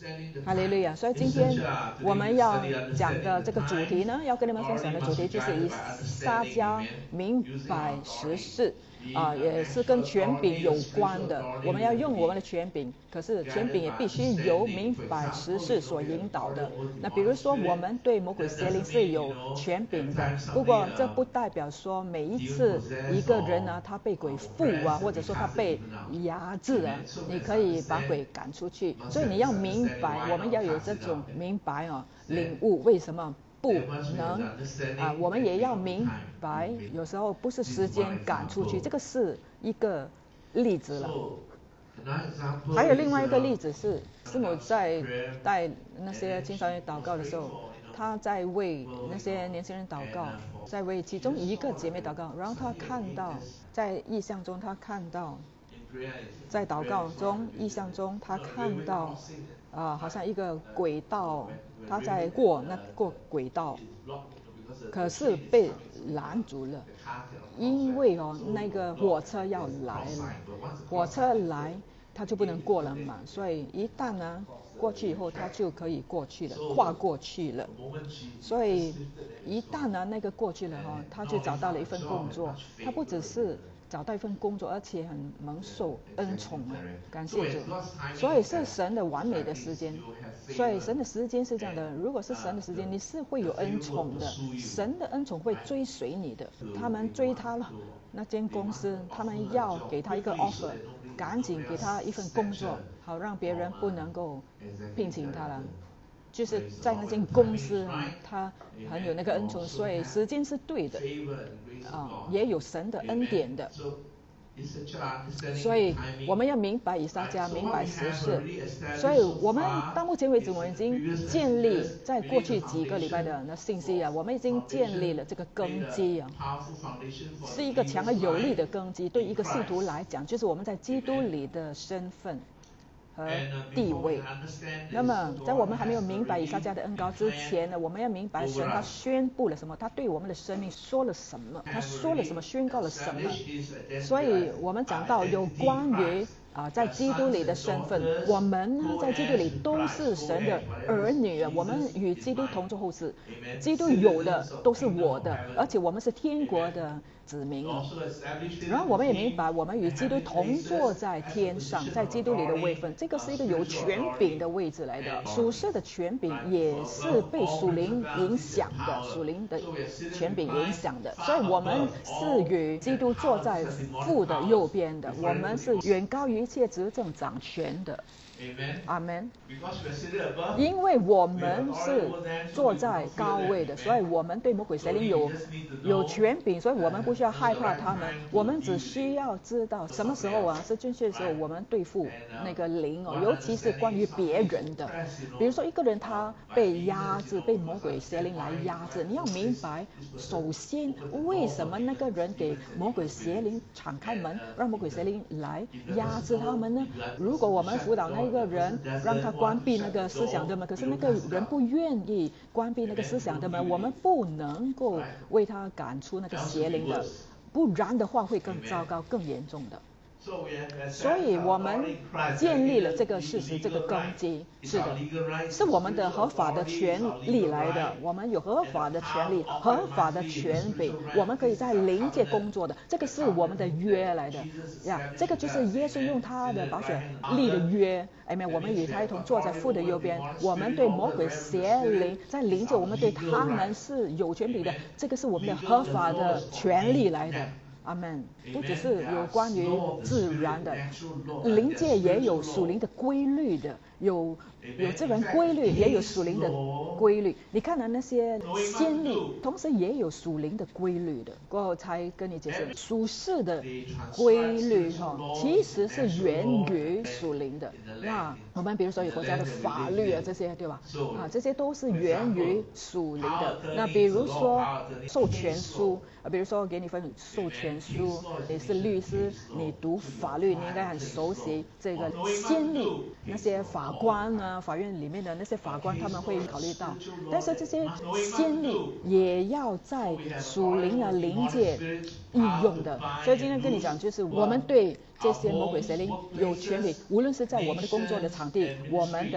哈利路亚！所以今天我们要讲的这个主题呢，要跟你们分享的主题就是以撒迦明白时事也是跟权柄有关的。我们要用我们的权柄，可是权柄也必须由明白时事所引导的。那比如说，我们对魔鬼邪灵是有权柄的，不过这不代表说每一次一个人呢，他被鬼附或者说他被压制你可以把鬼赶出去。所以你要明白，我们要有这种明白领悟为什么不能我们也要明白，有时候不是时间赶出去，这个是一个例子了。还有另外一个例子是，师母在带那些青少年祷告的时候，他在为那些年轻人祷告，在为其中一个姐妹祷告，然后他看到在意象中，他看到在祷告中意象中，他看到好像一个轨道，他在过轨道，可是被拦住了，因为那个火车要来了，火车来他就不能过了嘛，所以一旦呢过去以后，他就可以过去了，跨过去了。所以一旦呢那个过去了他就找到了一份工作，他不只是找到一份工作，而且很蒙受恩宠感谢主。所以是神的完美的时间，所以神的时间是这样的，如果是神的时间，你是会有恩宠的，神的恩宠会追随你的。他们追他了，那间公司他们要给他一个 offer， 赶紧给他一份工作，好让别人不能够聘请他了。就是在那间公司他很有那个恩宠，所以时间是对的也有神的恩典的。所以我们要明白以撒迦，明白时事。所以我们到目前为止，我们已经建立在过去几个礼拜的那信息我们已经建立了这个根基是一个强而有力的根基。对一个信徒来讲，就是我们在基督里的身份和地位。那么在我们还没有明白以撒迦的恩膏之前呢，我们要明白神他宣布了什么，他对我们的生命说了什么，他说了什么，宣告了什么。所以我们讲到有关于在基督里的身份，我们呢在基督里都是神的儿女我们与基督同作后世，基督有的都是我的，而且我们是天国的子民然后我们也明白，我们与基督同坐在天上，在基督里的位分，这个是一个有权柄的位置来的。属世的权柄也是被属灵影响的，属灵的权柄影响的。所以我们是与基督坐在父的右边的，我们是远高于一切执政掌权的。阿们。因为我们是坐在高位的，所以我们对魔鬼邪灵有权柄，所以我们不需要害怕他们，我们只需要知道什么时候是正确的时候，我们对付那个灵尤其是关于别人的。比如说一个人他被压制，被魔鬼邪灵来压制，你要明白，首先为什么那个人给魔鬼邪灵敞开门，让魔鬼邪灵来压制他们呢？如果我们辅导那个人，让他关闭那个思想的门，可是那个人不愿意关闭那个思想的门，我们不能够为他赶出那个邪灵的，不然的话会更糟糕、更严重的。所以我们建立了这个事实，这个根基，是的，是我们的合法的权利来的，我们有合法的权利、合法的权柄，我们可以在灵界工作的，这个是我们的约来的这个就是耶稣用他的宝血立的约。我们与他一同坐在父的右边，我们对魔鬼邪灵在灵界，我们对他们是有权柄的，这个是我们的合法的权利来的。阿们。不只是有关于自然的，灵界也有属灵的规律的，有自然规律，也有属灵的规律。你看那些先例，同时也有属灵的规律的。过后才跟你解释，属世的规律其实是源于属灵的。那我们比如说有国家的法律这些，对吧？这些都是源于属灵的。那比如说授权书，比如说给你份授权书，你是律师，你读法律，你应该很熟悉这个先例。那些法官法院里面的那些法官，他们会考虑到，但是这些先例也要在属灵的灵界应用的。所以今天跟你讲，就是我们对这些魔鬼邪灵有权利，无论是在我们的工作的场地，我们的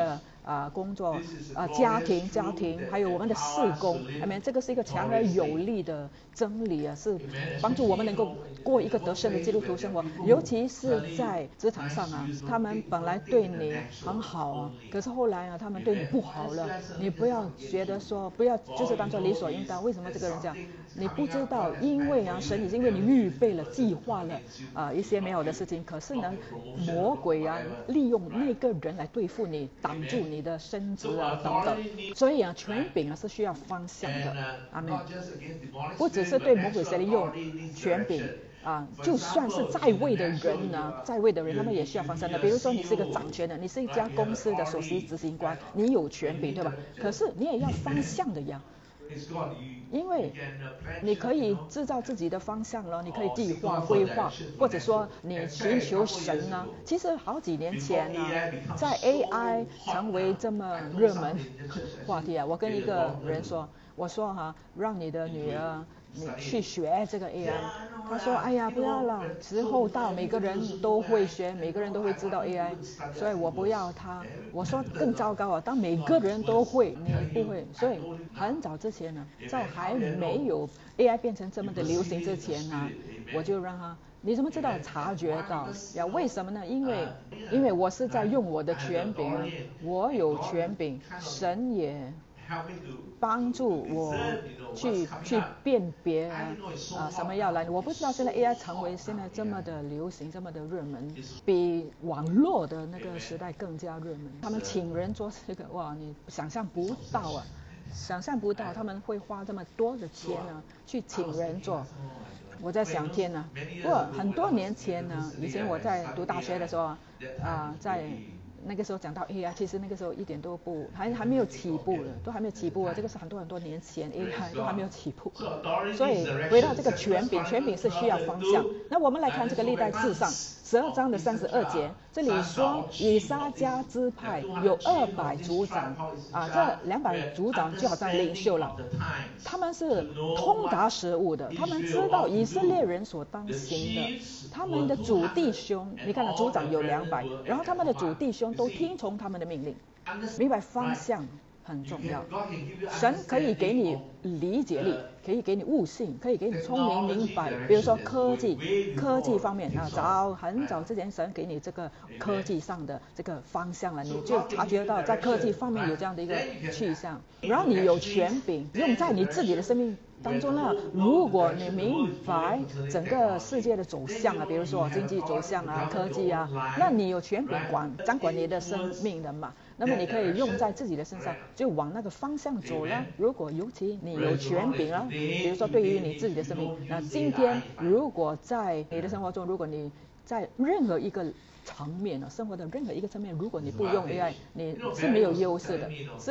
工作家庭，还有我们的事工，这个是一个强而有力的真理啊，是帮助我们能够过一个得胜的基督徒生活，尤其是在职场上啊，他们本来对你很好啊，可是后来啊，他们对你不好了，你不要觉得说，不要就是当作理所应当。为什么这个人这样？你不知道，因为啊，神已经为你预备了、计划了一些美好的事情。可是呢，魔鬼啊，利用那个人来对付你，挡住你的升职啊等等。所以啊，权柄啊是需要方向的。阿们。不只是对魔鬼谁利用权柄。就算是在位的人呢，他们也需要方向的。比如说，你是一个掌权的，你是一家公司的首席执行官，你有权柄，对吧？可是你也要方向的呀，因为你可以制造自己的方向了，你可以计划规划，或者说你寻求神啊。其实好几年前呢，在 AI 成为这么热门话题啊，我跟一个人说，我说让你的女儿你去学这个 AI， 他说哎呀不要了，时候到每个人都会学，每个人都会知道 AI， 所以我不要他。我说更糟糕啊，当每个人都会，你不会。所以很早之前呢，在还没有 AI 变成这么的流行之前呢，我就让他，你怎么知道察觉到呀？为什么呢？因为我是在用我的权柄啊，我有权柄，神也帮助我去辨别什么要来。我不知道现在 AI 成为现在这么的流行，这么的热门，比网络的那个时代更加热门。他们请人做这个，哇，你想象不到啊，想象不到他们会花这么多的钱呢去请人做。我在想天呢，不过很多年前呢，以前我在读大学的时候在那个时候讲到 AI， 其实那个时候一点都不还没有起步了，都还没有起步啊。这个是很多年前 AI 都还没有起步。所以回到这个权柄是需要方向。那我们来看这个历代志上12章的32节，这里说以撒迦支派有200族长这200族长就好像领袖了，他们是通达时务的，他们知道以色列人所当行的，他们的主弟兄，你看族长有200，然后他们的主弟兄都听从他们的命令，明白方向很重要。神可以给你理解力，可以给你悟性，可以给你聪明明白。比如说科技方面很早之前神给你这个科技上的这个方向了，你就察觉到在科技方面有这样的一个去向。然后你有权柄用在你自己的生命当中呢，如果你明白整个世界的走向比如说经济走向科技那你有权柄掌管你的生命的嘛，那么你可以用在自己的身上，就往那个方向走了。如果尤其你有权柄比如说对于你自己的生命，那今天如果在你的生活中，如果你在任何一个层面生活的任何一个层面，如果你不用 AI， 你是没有优势的，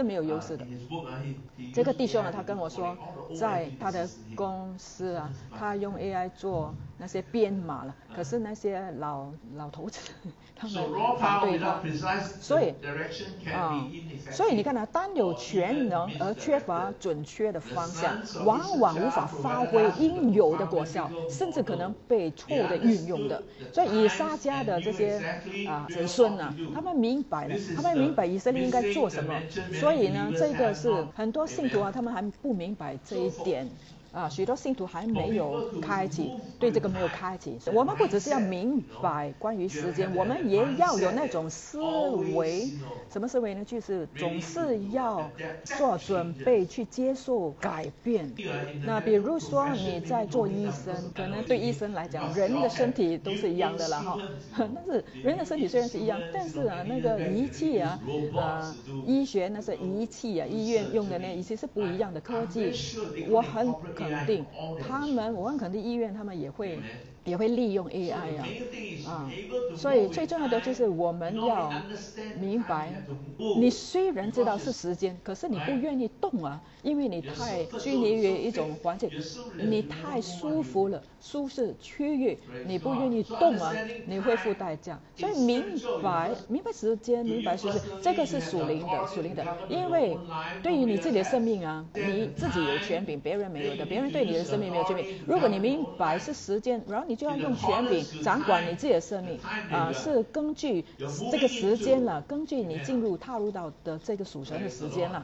这个弟兄他跟我说，在他的公司他用 AI 做那些编码了，可是那些老头子他们反对他，所以你看单有全能而缺乏准确的方向，往往无法发挥应有的果效，甚至可能被错误的运用的。所以以撒迦的这些子孙他们明白以色列应该做什么，所以呢，这个是很多信徒他们还不明白这一点。许多信徒还没有开启，对这个没有开启。我们不只是要明白关于时间，我们也要有那种思维。什么思维呢？就是总是要做准备去接受改变。那比如说你在做医生，可能对医生来讲，人的身体都是一样的了但是人的身体虽然是一样，但是那个仪器医学那些仪器医院用的那仪器是不一样的科技。我很肯定医院他们也会利用 AI 所以最重要的就是我们要明白，你虽然知道是时间，可是你不愿意动因为你太拘泥于一种环境，你太舒服了，舒适区域，你不愿意动你会付代价。所以明白时间，这个是属灵的，因为对于你自己的生命你自己有权柄，别人没有的，别人对你的生命没有权柄。如果你明白是时间，然后你就要用权柄掌管你自己的生命是根据这个时间了，根据你踏入到的这个属神的时间了。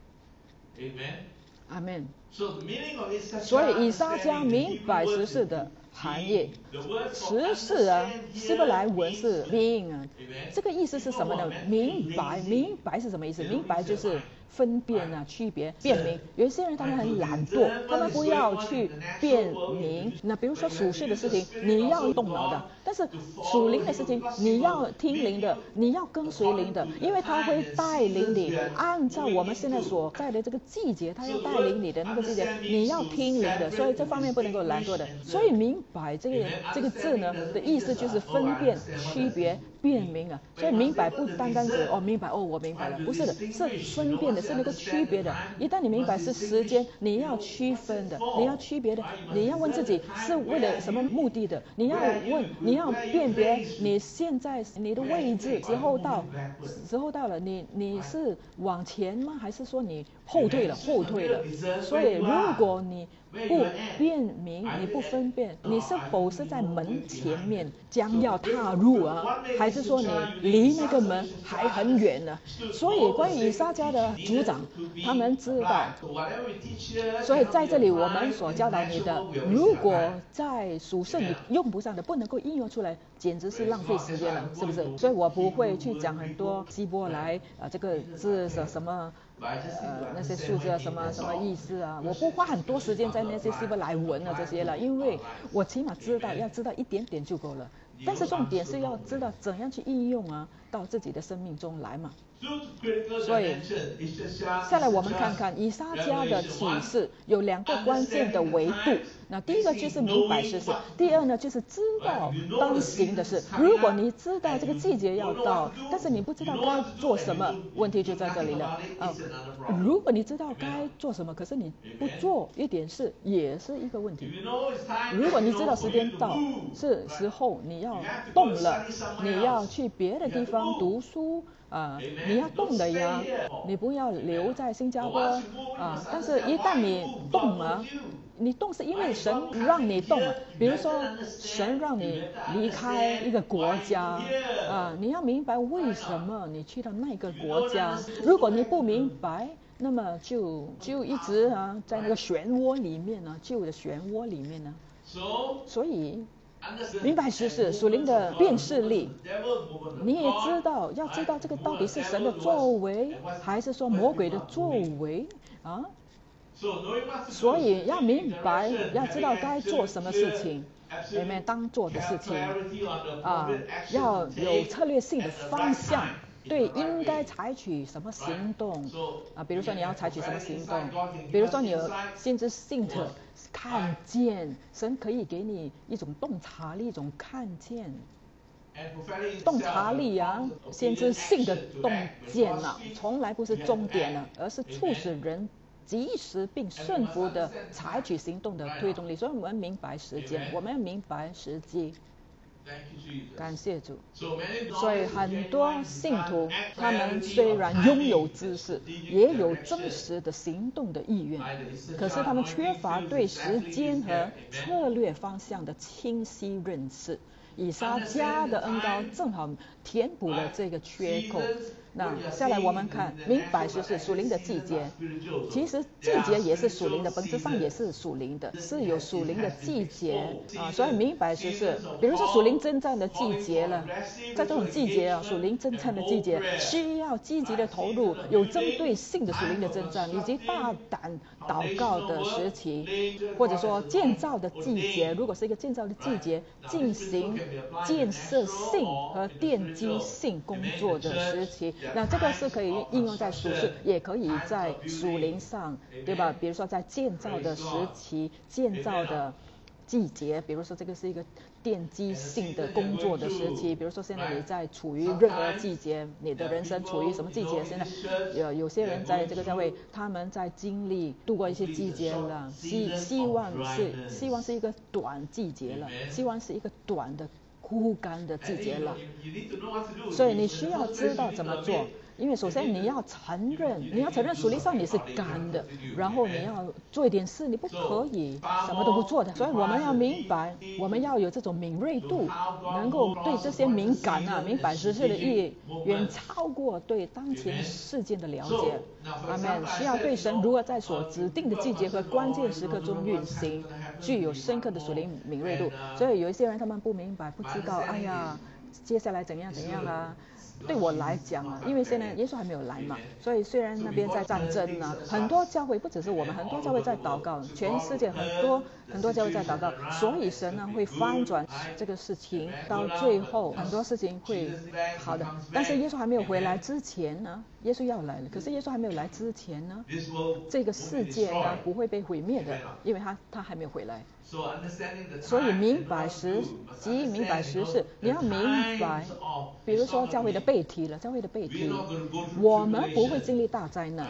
阿们。所以以撒迦明白时事的含义。时事希伯来文是 being 这个意思是什么呢？明白是什么意思？明白就是分辨区别、辨明。有一些人他们很懒惰，他们不要去辨明。那比如说属世的事情，你要动脑的；但是属灵的事情，你要听灵的，你要跟随灵的，因为他会带领你，按照我们现在所在的这个季节，他要带领你的那个季节，你要听灵的，所以这方面不能够懒惰的。所以明白这个字呢的意思就是分辨、区别、辨明所以明白不单单是明白我明白了，不是的，是分辨的，是那个区别的。一旦你明白是时间，你要区分的，你要区别的，你要问自己是为了什么目的的，你要辨别你现在你的位置，时候到了，你是往前吗？还是说你后退了？所以如果你不辨明，你不分辨，你是否是在门前面将要踏入还是说你离那个门还很远呢？所以关于以撒家的族长，他们知道，所以在这里我们所教导你的，如果在属世你用不上的，不能够应用出来，简直是浪费时间了，是不是？所以我不会去讲很多希伯来这个字是什么那些数字什么意思我不花很多时间在那些希伯来文这些了，因为我起码要知道一点点就够了。但是重点是要知道怎样去应用到自己的生命中来嘛。所以下来我们看看以撒家的启示有2个关键的维度。那第一个就是明白时事，第二呢就是知道当行的事。如果你知道这个季节要到，但是你不知道该做什么，问题就在这里了如果你知道该做什么，可是你不做一点事，也是一个问题。如果你知道时间到，是时候你要动了，你要去别的地方读书你要动的呀，你不要留在新加坡但是一旦你动你动是因为神让你动比如说神让你离开一个国家你要明白为什么你去到那个国家。如果你不明白，那么就一直在那个漩涡里面旧的漩涡里面所以明白时事属灵的辨识力，你也要知道这个到底是神的作为，还是说魔鬼的作为所以要明白，要知道该做什么事情，里面当做的事情要有策略性的方向。对，应该采取什么行动比如说你要采取什么行动，比如说你有先知性的看见，神可以给你一种洞察力，一种看见洞察力先知性的洞见从来不是终点而是促使人及时并顺服的采取行动的推动力。所以我们明白时间，我们要明白时机。感谢主。所以很多信徒他们虽然拥有知识，也有真实的行动的意愿，可是他们缺乏对时间和策略方向的清晰认识。以撒家的恩膏正好填补了这个缺口。那下来我们看明白时事属灵的季节，其实季节也是属灵的，本质上也是属灵的，是有属灵的季节所以明白时事，比如说属灵征战的季节了，在这种季节属灵征战的季节需要积极的投入，有针对性的属灵的征战，以及大胆祷告的时期，或者说建造的季节。如果是一个建造的季节，进行建设性和奠基性工作的时期，那这个是可以应用在属世，也可以在属灵上，对吧？比如说在建造的时期、建造的季节，比如说这个是一个奠基性的工作的时期。比如说现在你在处于任何季节，你的人生处于什么季节？现在有些人在这个教会，他们在经历度过一些季节了，希望是一个短季节了，希望是一个短的枯干的季节了，所以你需要知道怎么做。 因为首先你要承认属灵上你是干的，然后你要做一点事，你不可以什么都不做的。所以我们要明白，我们要有这种敏锐度，能够对这些敏感明白时事的意义，远超过对当前事件的了解。阿们。需要对神如何在所指定的季节和关键时刻中运行，具有深刻的属灵敏锐度。所以有一些人他们不明白，不知道，哎呀，接下来怎样啊。对我来讲因为现在耶稣还没有来嘛，所以虽然那边在战争很多教会不只是我们，很多教会在祷告，全世界很多教会在祷告，所以神会翻转这个事情，到最后很多事情会好的。但是耶稣还没有回来之前耶稣要来了，可是耶稣还没有来之前这个世界不会被毁灭的，因为他还没有回来。所以明白时事，你要明白，比如说教会的被提，我们不会经历大灾难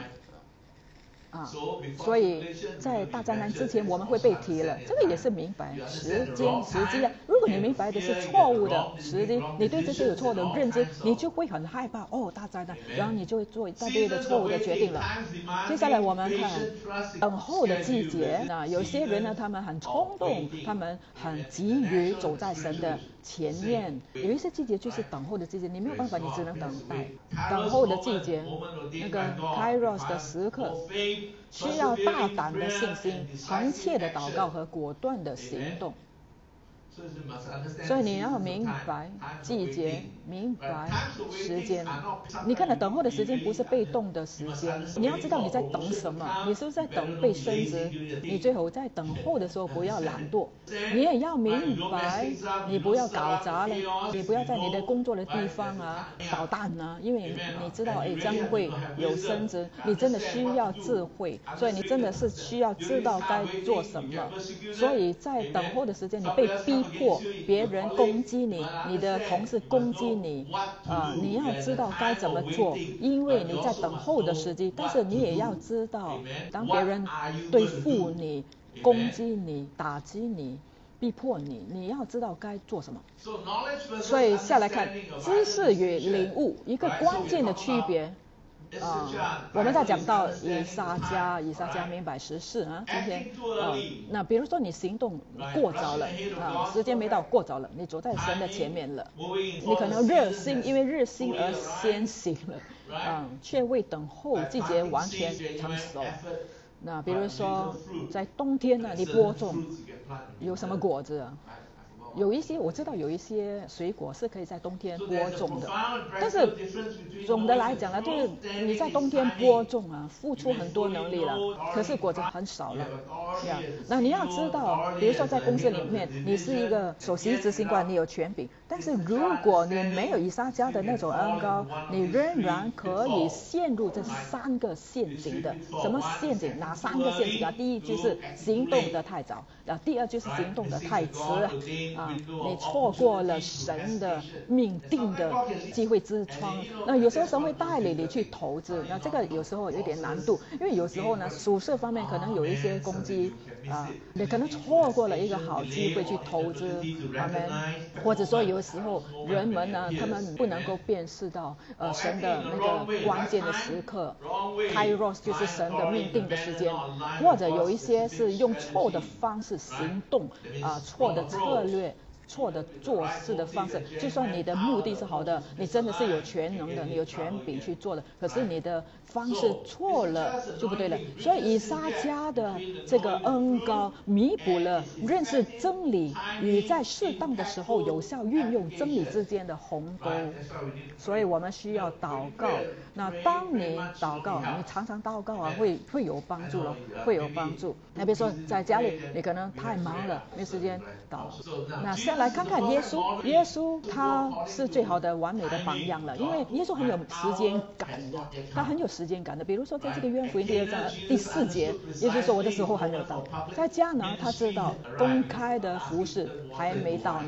所以在大灾难之前我们会被提了，这个也是明白时机如果你明白的是错误的时机，你对这些有错误的认知，你就会很害怕大灾难，然后你就会做一大堆的错误的决定了。接下来我们看等候的季节，有些人他们很冲动，他们很急于走在神的前面，有一些季节就是等候的季节，你没有办法，你只能等待。等候的季节，那个 Kairos 的时刻，需要大胆的信心、恒切的祷告和果断的行动。所以你要明白季节，明白时间。你看等候的时间不是被动的时间，你要知道你在等什么，你是不是在等被升职？你最后在等候的时候不要懒惰，你也要明白，你不要搞砸了，你不要在你的工作的地方捣蛋因为你知道将会有升职，你真的需要智慧，所以你真的是需要知道该做什么。所以在等候的时间，你被逼迫，别人攻击你，你的同事攻击你你要知道该怎么做，因为你在等候的时机。但是你也要知道，当别人对付你、攻击你、打击你、逼迫你，你要知道该做什么。所以下来看知识与领悟一个关键的区别。我们在讲到以撒迦明白时事今天那比如说你行动过早了时间没到，过早了，你走在神的前面了，你可能因为热心而先行了却未等候季节完全成熟。那比如说在冬天你播种，有什么果子我知道有一些水果是可以在冬天播种的，但是总的来讲就是你在冬天播种付出很多能力了，可是果子很少了那你要知道，比如说在公司里面，你是一个首席执行官，你有权柄，但是如果你没有以撒迦的那种恩膏，你仍然可以陷入这3个陷阱的。什么陷阱？哪3个陷阱第一就是行动的太早，第二就是行动的太迟你错过了神的命定的机会之窗。那有时候神会带领你去投资，那这个有时候有点难度，因为有时候属世方面可能有一些攻击你可能错过了一个好机会去投资或者说有时候人们他们不能够辨识到神的那个关键的时刻 Kairos 就是神的命定的时间，或者有一些是用错的方式行动错的策略，错的做事的方式，就算你的目的是好的，你真的是有全能的，你有权柄去做的，可是你的方式错了就不对了。所以以撒迦的这个恩膏弥补了认识真理与在适当的时候有效运用真理之间的鸿沟。所以我们需要祷告，那当你祷告，你常常祷告会有帮助了，会有帮助。那比如说在家里你可能太忙了，没时间祷，那下来看看耶稣他是最好的完美的榜样了，因为耶稣很有时间感的，他很有时间感的。比如说在这个约翰福音第2章第4节，耶稣说我的时候还没有到。在迦拿他知道公开的服事还没到呢，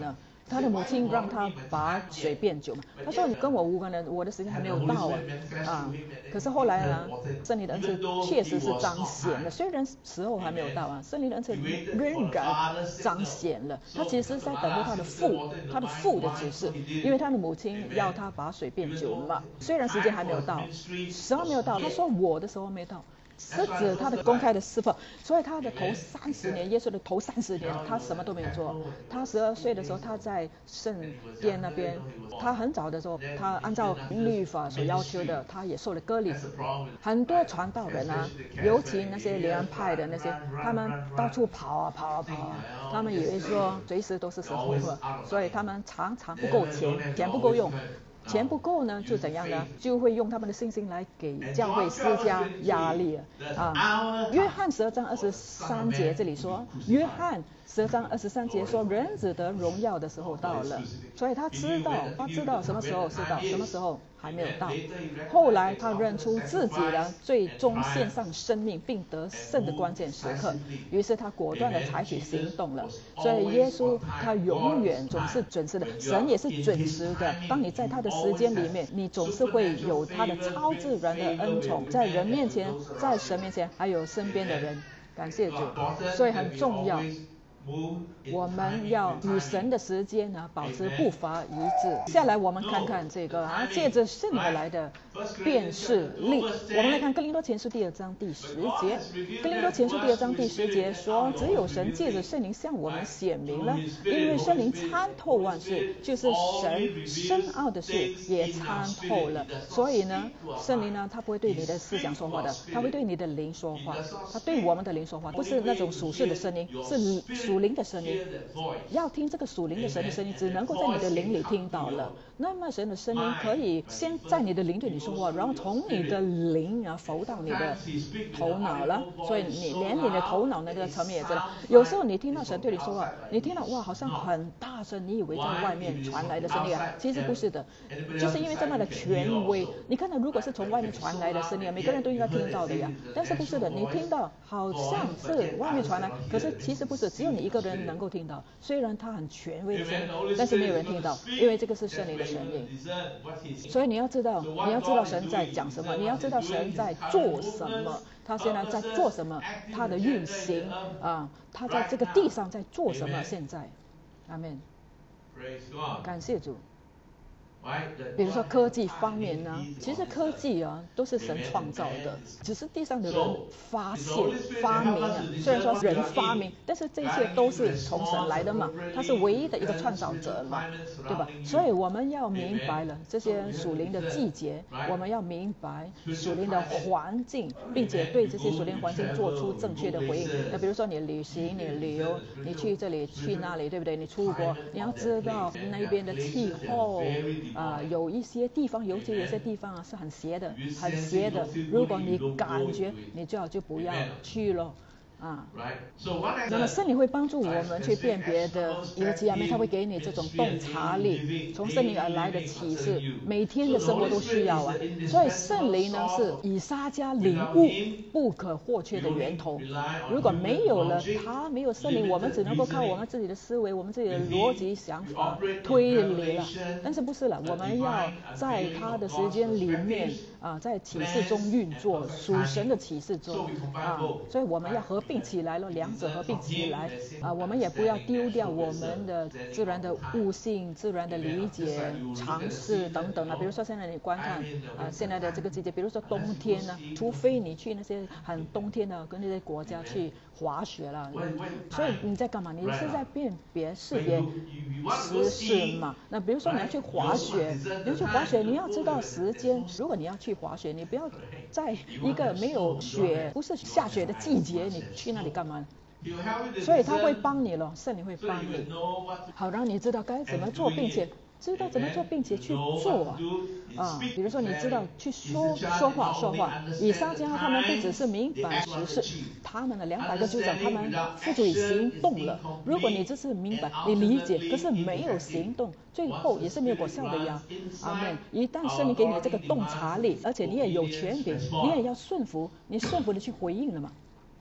他的母亲让他把水变酒嘛。他说你跟我无关的，我的时间还没有到可是后来呢，圣灵的恩赐确实是彰显了，虽然时候还没有到圣灵的恩赐仍然彰显了。他其实是在等候他的父的指示，因为他的母亲要他把水变酒嘛。虽然时间还没有到，时候没有到，他说我的时候没到。是指他的公开的侍奉，所以他的头30年，耶稣的头30年，他什么都没有做。他12岁的时候，他在圣殿那边，他很早的时候，他按照律法所要求的，他也受了割礼。很多传道人尤其那些联派的那些，他们到处跑他们以为说随时都是时候了，所以他们常常不够钱不够用。钱不够呢，就怎样呢？就会用他们的信心来给教会施加压力约翰12章23节这里说，约翰12章23节说，人子得荣耀的时候到了，所以他知道什么时候是到，什么时候还没有到。后来他认出自己的最终献上生命并得胜的关键时刻，于是他果断的采取行动了。所以耶稣他永远总是准时的，神也是准时的。当你在他的时间里面，你总是会有他的超自然的恩宠，在人面前，在神面前，还有身边的人。感谢主，所以很重要。我们要与神的时间保持步伐一致。下来我们看看这个借着圣灵而来的辨识力。我们来看哥林多前书2章第10节。哥林多前书2章第10节说，只有神借着圣灵向我们显明了，因为圣灵参透万事，就是神深奥的事也参透了。所以呢，圣灵呢，他不会对你的思想说话的，他会对你的灵说话，他对我们的灵说话，不是那种属世的声音，是属灵的声音。要听这个属灵的神的声音，只能够在你的灵里听到了。那么神的声音可以先在你的灵对你说话，然后从你的灵浮到你的头脑了。所以你连你的头脑那个层面也知道。有时候你听到神对你说话，你听到哇好像很大声，你以为在外面传来的声音其实不是的，就是因为这么的权威。你看到如果是从外面传来的声音，每个人都应该听到的呀，但是不是的，你听到好像是外面传来，可是其实不是，只有你一个人能够听到。虽然它很权威的声音，但是没有人听到，因为这个是圣灵的声音。所以你要知道神在讲什么，你要知道神在做什么，他现在在做什么，他的运行他在这个地上在做什么。现在，阿们，感谢主。比如说科技方面呢，其实科技都是神创造的，只是地上的人发明虽然说人发明，但是这一切都是从神来的嘛，他是唯一的一个创造者嘛，对吧？所以我们要明白了这些属灵的季节，我们要明白属灵的环境，并且对这些属灵环境做出正确的回应。那比如说你旅行，你旅游，你去这里去那里，对不对？你出国，你要知道那边的气候有一些地方，尤其有些地方是很邪的。如果你感觉，你最好就不要去了。那么圣灵会帮助我们去辨别的，尤其他会给你这种洞察力，从圣灵而来的启示，每天的生活都需要所以圣灵呢是以撒迦领悟不可或缺的源头。如果没有了他，没有圣灵，我们只能够靠我们自己的思维，我们自己的逻辑想法推理了。但是不是了，我们要在他的时间里面在启示中运作，属神的启示中所以我们要合并起来了，两者合并起来我们也不要丢掉我们的自然的悟性、自然的理解、尝试等等比如说现在你观看现在的这个季节，比如说冬天呢，除非你去那些很冬天的跟那些国家去滑雪了，所以你在干嘛？你是在辨别识别时事嘛？那比如说你要去滑雪，你要知道时间。如果你要去滑雪，你不要在一个没有雪、不是下雪的季节，你去那里干嘛？所以他会帮你了，圣灵会帮你，好让你知道该怎么做，并且去做比如说你知道去说话，以撒迦他们不只是明白时事，他们的200个族长他们付诸于行动了。如果你只是明白你理解，可是没有行动，最后也是没有果效的呀。阿们。一旦圣灵给你这个洞察力，而且你也有权柄，你也要顺服，你顺服的去回应了嘛。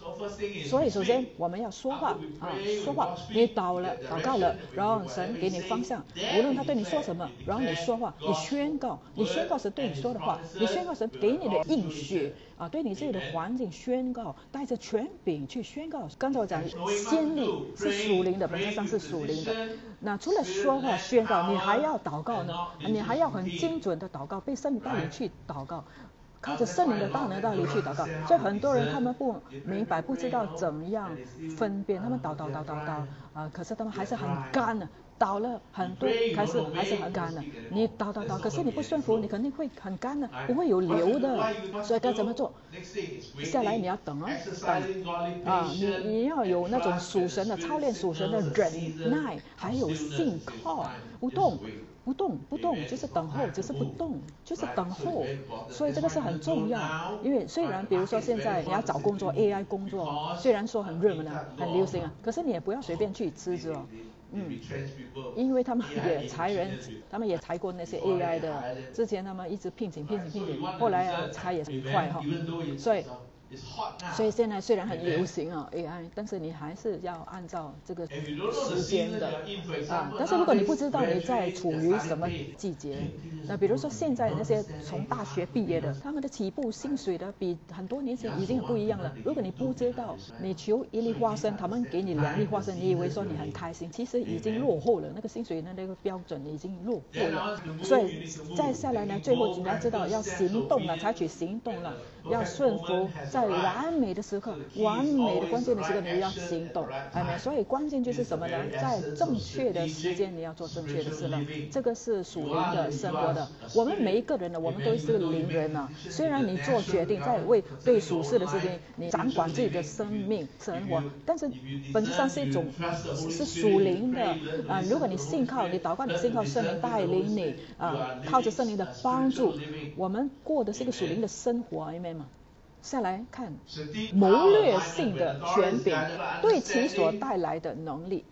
所以首先我们要说话说话，你祷告了，然后神给你方向，无论他对你说什么，然后你说话，你宣告神对你说的话，你宣告神给你的应许对你自己的环境宣告，带着权柄去宣告。刚才我讲先例是属灵的，本质上是属灵的。那除了说话宣告，你还要祷告呢，你还要很精准的祷告，被圣灵带领去祷告。靠着圣灵的大能道理去祷告，所以很多人他们不明白，不知道怎样分辨，他们祷，可是他们还是很干的，祷了很多，还是很干的。你祷，可是你不顺服，你肯定会很干的，不会有流的。所以该怎么做？下来你要等你要有那种属神的操练，属神的忍耐，还有信靠，不动，就是等候，只是不动，就是等候。所以这个是很重要，因为虽然比如说现在你要找工作 ，AI 工作虽然说很热门很流行可是你也不要随便去辞职因为他们也裁人，他们也裁过那些 AI 的，之前他们一直聘请，后来裁也很快所以现在虽然很流行AI， 但是你还是要按照这个时间的但是如果你不知道你在处于什么季节，那比如说现在那些从大学毕业的，他们的起步薪水的比很多年前已经很不一样了。如果你不知道，你求一粒花生，他们给你2粒花生，你以为说你很开心，其实已经落后了，那个薪水的那个标准已经落后了。所以再下来呢，最后你要知道要行动了，采取行动了，要顺服，在完美的时刻，完美的关键的时刻你要行动，所以关键就是什么呢？在正确的时间你要做正确的事了。这个是属灵的生活的。我们每一个人呢，我们都是灵人虽然你做决定，在对属世的事情，你掌管自己的生命生活，但是本质上是一种是属灵的如果你信靠，你祷告，你信靠圣灵带领你靠着圣灵的帮助，我们过的是一个属灵的生活，明白吗？下来看谋略性的权柄对其所带来的能力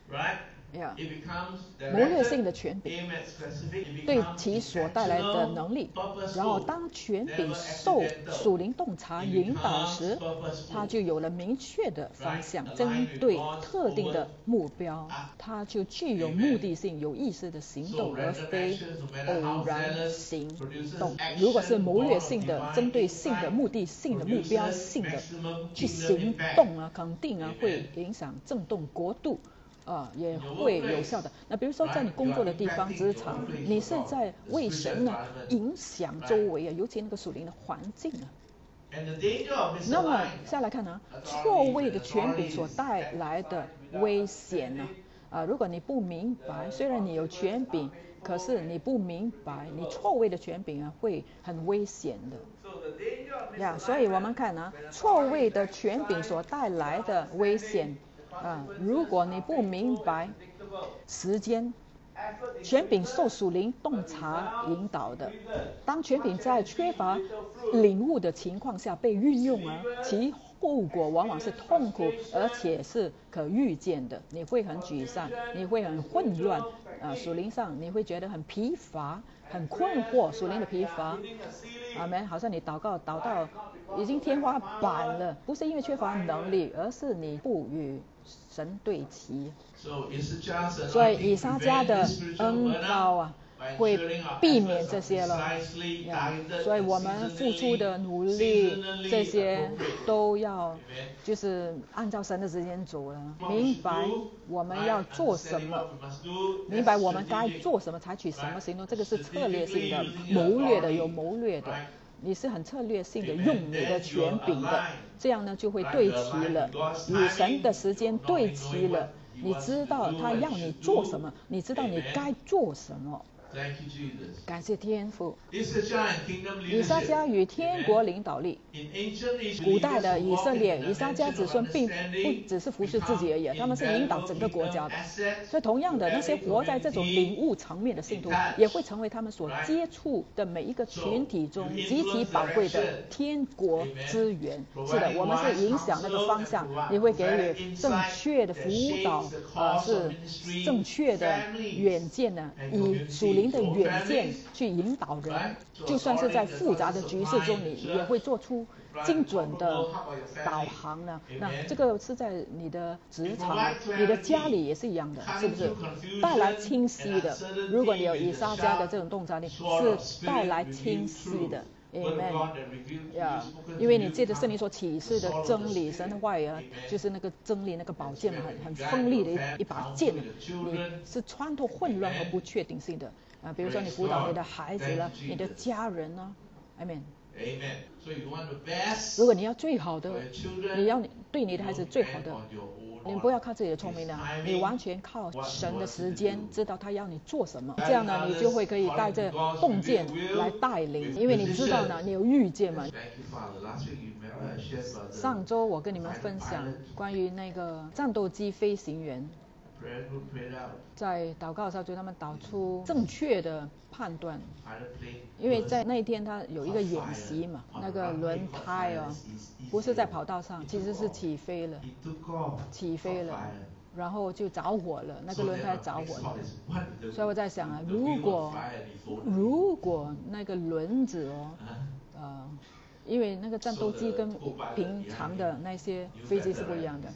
谋略性的权柄对其所带来的能力，然后当权柄受属灵洞察引导时，它就有了明确的方向，针对特定的目标，它就具有目的性，有意识的行动，而非偶然行动。如果是谋略性的、针对性的、目的性的、目标性的去行动肯定会影响震动国度也会有效的。那比如说在你工作的地方、职场，你是在为神影响周围尤其那个属灵的环境那么下来看错位的权柄所带来的危险如果你不明白，虽然你有权柄，可是你不明白，你错位的权柄会很危险的所以我们看错位的权柄所带来的危险如果你不明白时间，权柄受属灵洞察引导的，当权柄在缺乏领悟的情况下被运用其后果往往是痛苦，而且是可预见的。你会很沮丧，你会很混乱属灵上你会觉得很疲乏，很困惑，属灵的疲乏好像你祷告祷到已经天花板了，不是因为缺乏能力，而是你不与神对齐。所以以撒家的恩膏会避免这些了所以我们付出的努力这些都要就是按照神的时间走了，明白我们要做什么，明白我们该做什么，采取什么行动，这个是策略性的，谋略的，有谋略的，你是很策略性的用你的权柄的，这样呢就会对齐了，与神的时间对齐了，你知道他要你做什么，你知道你该做什么。感谢天父。以撒家与天国领导力。古代的以色列以撒家子孙并不只是服侍自己而已，他们是引导整个国家的。所以同样的，那些活在这种领悟层面的信徒，也会成为他们所接触的每一个群体中极其宝贵的天国资源。是的，我们是影响那个方向，你会给予正确的辅导是正确的远见以属灵灵的远见去引导人，就算是在复杂的局势中，你也会做出精准的导航呢。那这个是在你的职场、你的家里也是一样的，是不是？带来清晰的。如果你有以撒迦的这种洞察力，是带来清晰的。Amen， 因为你借着圣灵所启示的真理，神的话语就是那个真理那个宝剑嘛，很锋利的一把剑，你是穿透混乱和不确定性的比如说你辅导你的孩子了，你的家人呢 ，Amen。如果你要最好的，你要对你的孩子最好的，你不要靠自己的聪明呢，你完全靠神的时间，知道他要你做什么，这样呢，你就会可以带着洞见来带领，因为你知道呢，你有预见嘛。上周我跟你们分享关于那个战斗机飞行员，在祷告的时候，就他们导出正确的判断，因为在那一天他有一个演习嘛，那个轮胎不是在跑道上，其实是起飞了，然后就着火了，那个轮胎着火了。所以我在想如果那个轮子因为那个战斗机跟平常的那些飞机是不一样的。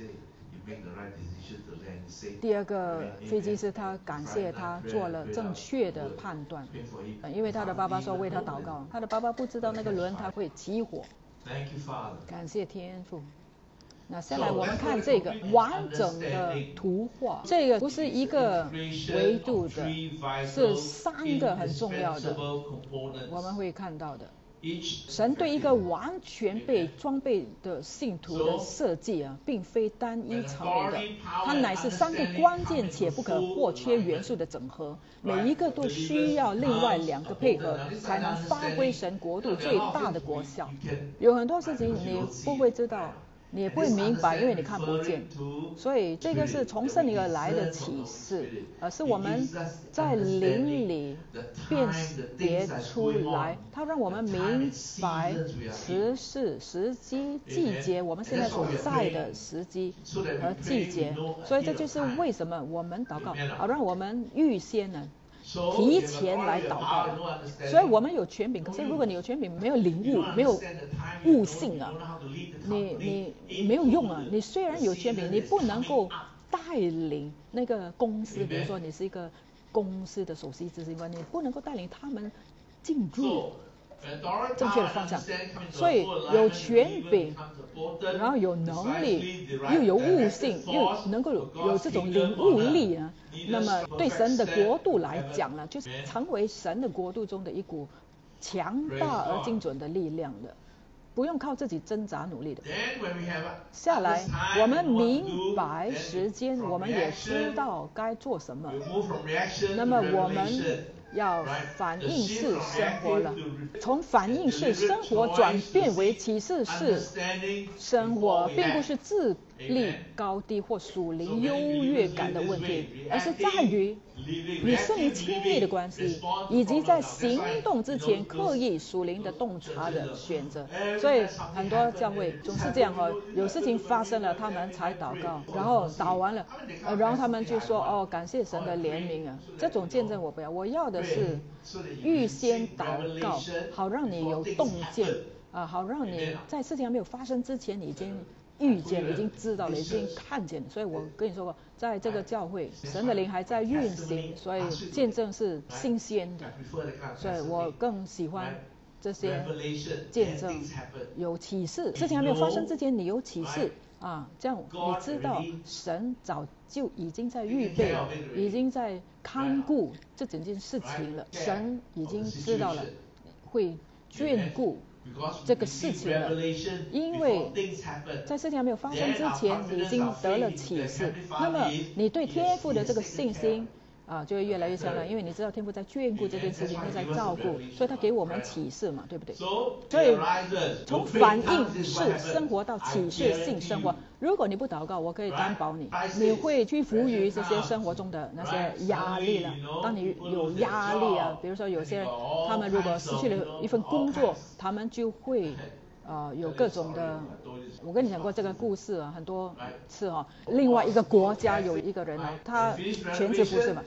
第二个飞机师他感谢他做了正确的判断，因为他的爸爸说为他祷告，他的爸爸不知道那个轮胎会起火。感谢天父。那下来我们看这个完整的图画，这个不是一个维度的，是3个很重要的，我们会看到的。神对一个完全被装备的信徒的设计并非单一层面的，它乃是3个关键且不可或缺元素的整合，每一个都需要另外2个配合，才能发挥神国度最大的果效。有很多事情你不会知道，你也不会明白，因为你看不见。所以这个是从圣灵而来的启示，是我们在灵里辨别出来，它让我们明白时事、时机、季节，我们现在所在的时机和季节。所以这就是为什么我们祷告，让我们预先呢提前来祷告。所以我们有权柄，可是如果你有权柄没有领悟，没有悟性你没有用你虽然有权柄，你不能够带领那个公司，比如说你是一个公司的首席执行官，你不能够带领他们进入正确的方向。所以有权柄，然后有能力，又有悟性，又能够有这种领悟力那么对神的国度来讲呢，就是成为神的国度中的一股强大而精准的力量的，不用靠自己挣扎努力的。下来我们明白时间，我们也知道该做什么，那么我们要反应式生活了，从反应式生活转变为启示式生活，并不是自立高低或属灵优越感的问题，而是在于与圣灵亲密的关系，以及在行动之前刻意属灵的洞察的选择。所以很多教会总是这样有事情发生了，他们才祷告，然后祷完了，然后他们就说感谢神的怜悯这种见证我不要，我要的是预先祷告，好让你有洞见好让你在事情还没有发生之前，你已经预见了，已经知道了，已经看见了。所以我跟你说过，在这个教会，神的灵还在运行，所以见证是新鲜的。所以我更喜欢这些见证有启示，事情还没有发生之前，你有启示这样你知道神早就已经在预备了，已经在看顾这整件事情了，神已经知道了会眷顾这个事情了，因为在事情还没有发生之前，你已经得了启示，那么你对天父的这个信心就会越来越强了，因为你知道天父在眷顾这件事情，他在照顾，所以他给我们启示嘛，对不对？所以从反应式生活到启示性生活，如果你不祷告，我可以担保你会屈服于这些生活中的那些压力了。当你有压力比如说有些人他们如果失去了一份工作，他们就会有各种的，我跟你讲过这个故事很多次另外一个国家有一个人他全职不是嘛，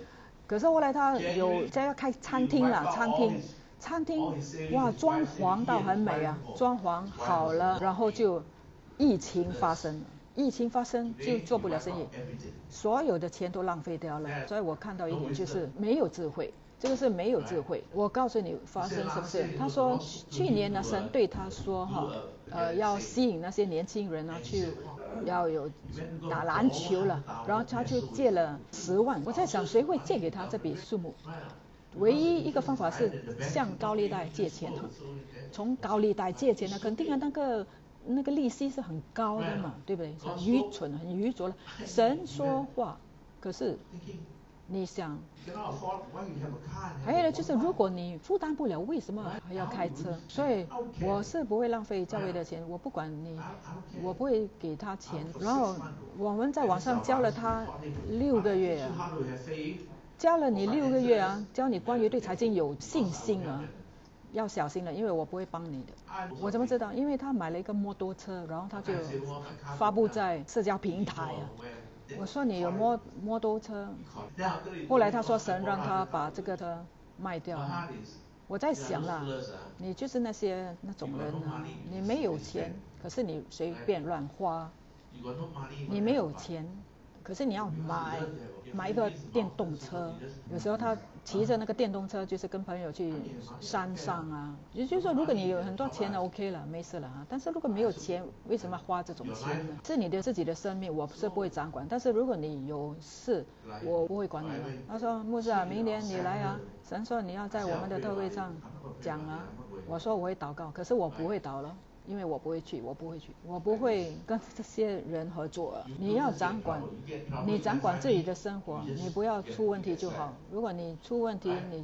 可是后来他在要开餐厅了，餐厅哇，装潢倒很美啊，装潢好了，然后就疫情发生就做不了生意，所有的钱都浪费掉了。所以我看到一点就是没有智慧，这个是没有智慧。我告诉你发生什么事，他说去年呢，神对他说要吸引那些年轻人去要有打篮球了，然后他就借了10万。我在想谁会借给他这笔数目？唯一一个方法是向高利贷借钱，从高利贷借钱呢，肯定那个利息是很高的嘛，对不对？很愚蠢，很愚拙了。神说话，可是你想，还有呢，就是如果你负担不了，为什么还要开车？所以我是不会浪费教会的钱，我不管你，我不会给他钱。然后我们在网上教了他6个月啊，教了你6个月啊，教你关于对财经有信心啊，要小心了，因为我不会帮你的。我怎么知道？因为他买了一个摩托车，然后他就发布在社交平台啊。我说你有摩托车，后来他说神让他把这个车卖掉了。我在想啦，你就是那种人啊，你没有钱，可是你随便乱花，你没有钱。可是你要买一个电动车，有时候他骑着那个电动车就是跟朋友去山上啊。也就是说，如果你有很多钱呢 ，OK 了，没事了啊。但是如果没有钱，为什么花这种钱呢？是你的自己的生命，我是不会掌管。但是如果你有事，我不会管你了。他说牧师啊，明年你来啊，神说你要在我们的特会上讲啊。我说我会祷告，可是我不会祷了。因为我不会去，我不会跟这些人合作。你要掌管，你掌管自己的生活，你不要出问题就好。如果你出问题，你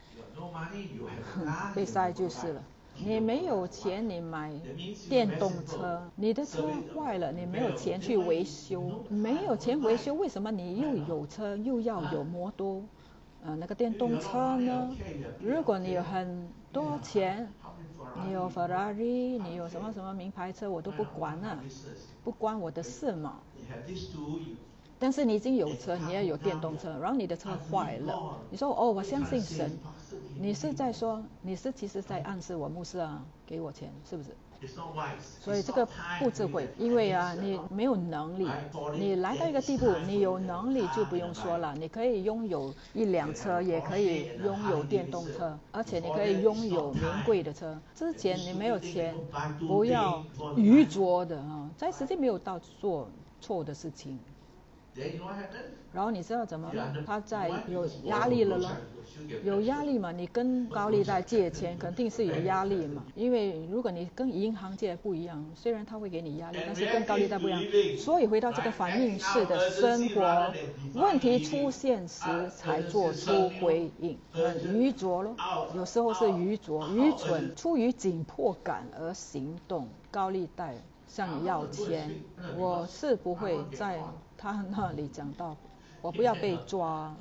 被塞就是了。你没有钱，你买电动车，你的车坏了，你没有钱去维修，没有钱维修，为什么你又有车又要有摩托那个电动车呢？如果你有很多钱，你有 Ferrari， 你有什么名牌车，我都不管了，不关我的事嘛。但是你已经有车，你也有电动车，然后你的车坏了，你说我相信神，你是在说，你是其实在暗示我牧师啊，给我钱，是不是？所以这个不智慧，因为你没有能力，你来到一个地步，你有能力就不用说了，你可以拥有1辆车，也可以拥有电动车，而且你可以拥有名贵的车。之前你没有钱，不要愚拙的在实际没有到做错的事情。然后你知道怎么了？他有压力了咯，有压力嘛？你跟高利贷借钱肯定是有压力嘛，因为如果你跟银行借不一样，虽然他会给你压力，但是跟高利贷不一样。所以回到这个反应式的生活，问题出现时才做出回应，很愚拙咯。有时候是愚蠢，出于紧迫感而行动。高利贷向你要钱，我是不会在他那里讲到，我不要被抓。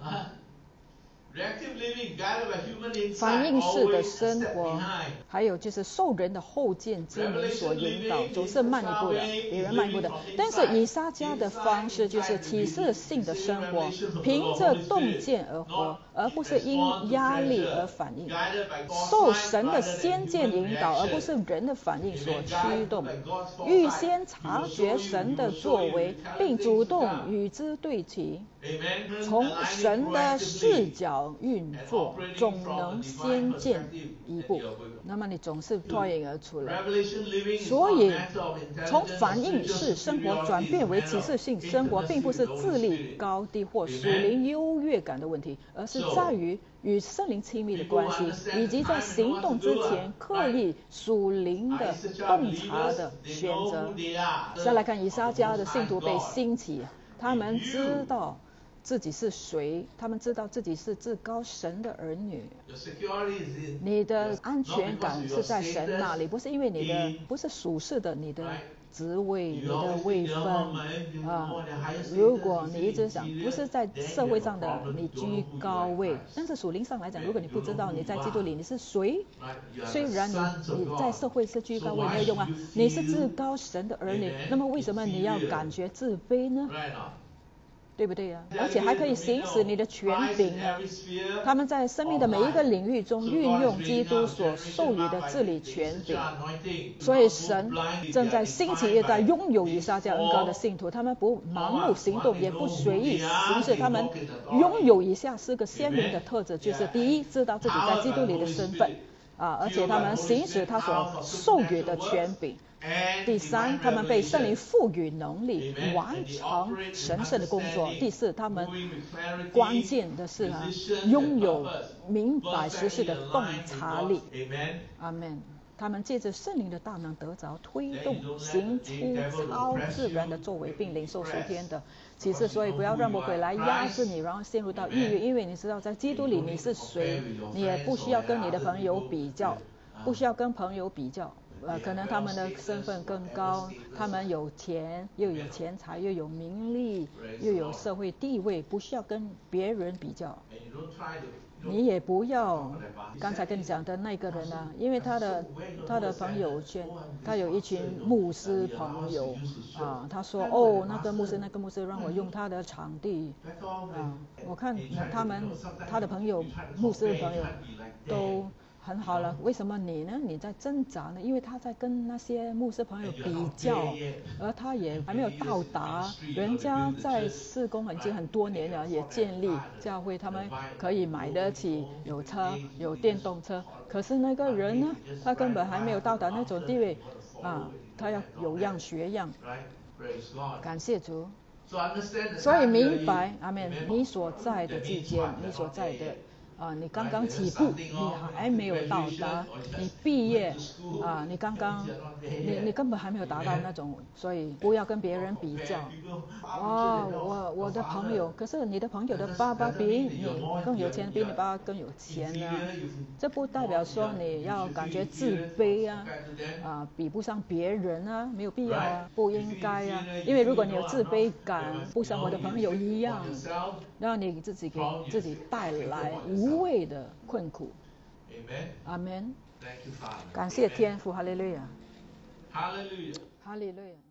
反应式的生活，还有就是受人的后见之明所引导，总是慢一步的，别人慢一步的。但是以撒家的方式就是启示性的生活，凭着洞见而活，而不是因压力而反应，受神的先见引导，而不是人的反应所驱动，预先察觉神的作为，并主动与之对齐，从神的视角运作，总能先见一步。那么你总是脱颖而出了。所以从反应式生活转变为启示性生活，并不是智力高低或属灵优越感的问题，而是在于与圣灵亲密的关系，以及在行动之前刻意属灵的洞察的选择。再来看以撒家的信徒被兴起，他们知道自己是谁，他们知道自己是至高神的儿女。你的安全感是在神那里，不是因为不是属世的你的职位、你的位分如果你一直想不是在社会上的你居高位，但是属灵上来讲，如果你不知道你在基督里你是谁，虽然你在社会是居高位没有用啊，你是至高神的儿女，那么为什么你要感觉自卑呢？ 对不对呀？而且还可以行使你的权柄呢。他们在生命的每一个领域中运用基督所授予的治理权柄。所以神正在兴起一代拥有以撒迦恩膏的信徒，他们不盲目行动，也不随意行事。他们拥有以下4个鲜明的特质，就是第一，知道自己在基督里的身份而且他们行使他所授予的权柄。第三，他们被圣灵赋予能力完成神圣的工作。第四，他们关键的是拥有明白实事的洞察力。阿们。他们借着圣灵的大能得着推动，行出超自然的作为，并领受属天的启示。所以不要让魔鬼来压制你，然后陷入到抑郁，因为你知道在基督里你是谁，你也不需要跟你的朋友比较，不需要跟朋友比较。可能他们的身份更高，他们有钱，又有钱财，又有名利，又有社会地位，不需要跟别人比较。你也不要刚才跟你讲的那个人因为他的朋友圈，他有一群牧师朋友他说那个牧师让我用他的场地我看他的朋友牧师朋友都很好了，为什么你呢？你在挣扎呢？因为他在跟那些牧师朋友比较，而他也还没有到达。人家在事工已经很多年了，也建立教会，他们可以买得起，有车，有电动车。可是那个人呢，他根本还没有到达那种地位他要有样学样。感谢主。所以明白，阿们，你所在的季节，你所在的你刚刚起步，你还没有到达，你毕业你刚刚你根本还没有达到那种，所以不要跟别人比较。我的朋友，可是你的朋友的爸爸比你更有钱，比你爸爸更有钱这不代表说你要感觉自卑比不上别人没有必要不应该因为如果你有自卑感，不像我的朋友一样，让你自己给自己带来无谓的困苦。阿们。感谢天父，哈利路亚，哈利路亚。